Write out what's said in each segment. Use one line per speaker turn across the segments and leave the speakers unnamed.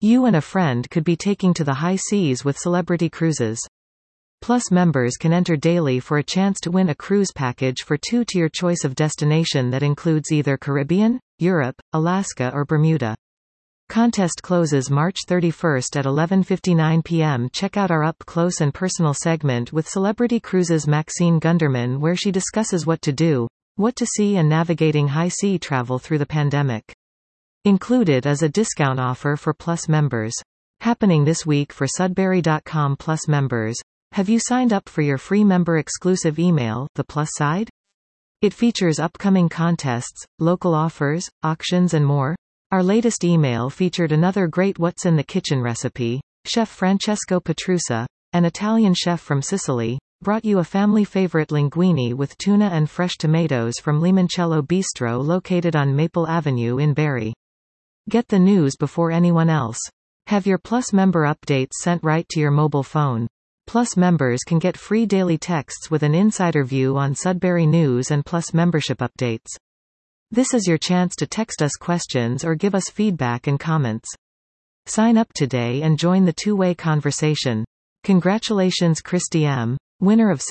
You and a friend could be taking to the high seas with Celebrity Cruises. Plus members can enter daily for a chance to win a cruise package for two to your choice of destination that includes either Caribbean, Europe, Alaska or Bermuda. Contest closes March 31st at 11:59 p.m. Check out our up-close and personal segment with Celebrity Cruises' Maxine Gunderman, where she discusses what to do, what to see and navigating high-sea travel through the pandemic. Included is a discount offer for Plus members. Happening this week for Sudbury.com Plus members. Have you signed up for your free member-exclusive email, The Plus Side? It features upcoming contests, local offers, auctions and more. Our latest email featured another great What's in the Kitchen recipe. Chef Francesco Petrusa, an Italian chef from Sicily, brought you a family-favorite linguine with tuna and fresh tomatoes from Limoncello Bistro located on Maple Avenue in Barrie. Get the news before anyone else. Have your Plus member updates sent right to your mobile phone. Plus members can get free daily texts with an insider view on Sudbury news and Plus membership updates. This is your chance to text us questions or give us feedback and comments. Sign up today and join the two-way conversation. Congratulations Christy M., winner of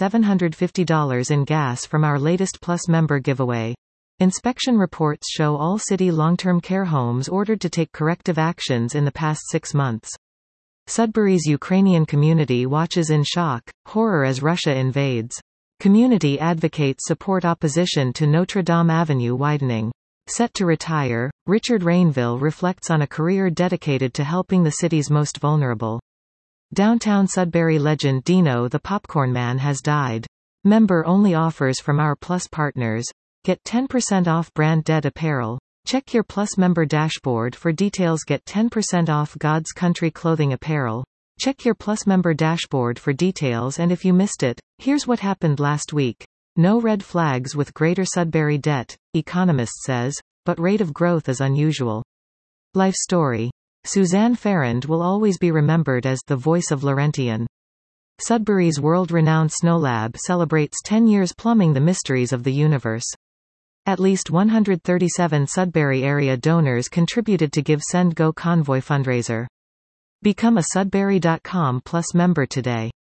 $750 in gas from our latest Plus member giveaway. Inspection reports show all city long-term care homes ordered to take corrective actions in the past 6 months. Sudbury's Ukrainian community watches in shock, horror as Russia invades. Community advocates support opposition to Notre Dame Avenue widening. Set to retire, Richard Rainville reflects on a career dedicated to helping the city's most vulnerable. Downtown Sudbury legend Dino the Popcorn Man has died. Member-only offers from our Plus partners. Get 10% off brand dead apparel. Check your Plus member dashboard for details. Get 10% off God's Country clothing apparel. Check your Plus member dashboard for details, and if you missed it, here's what happened last week. No red flags with Greater Sudbury debt, Economist says, but rate of growth is unusual. Life story. Suzanne Farrand will always be remembered as the voice of Laurentian. Sudbury's world-renowned SnowLab celebrates 10 years plumbing the mysteries of the universe. At least 137 Sudbury area donors contributed to Give Send Go Convoy fundraiser. Become a Sudbury.com Plus member today.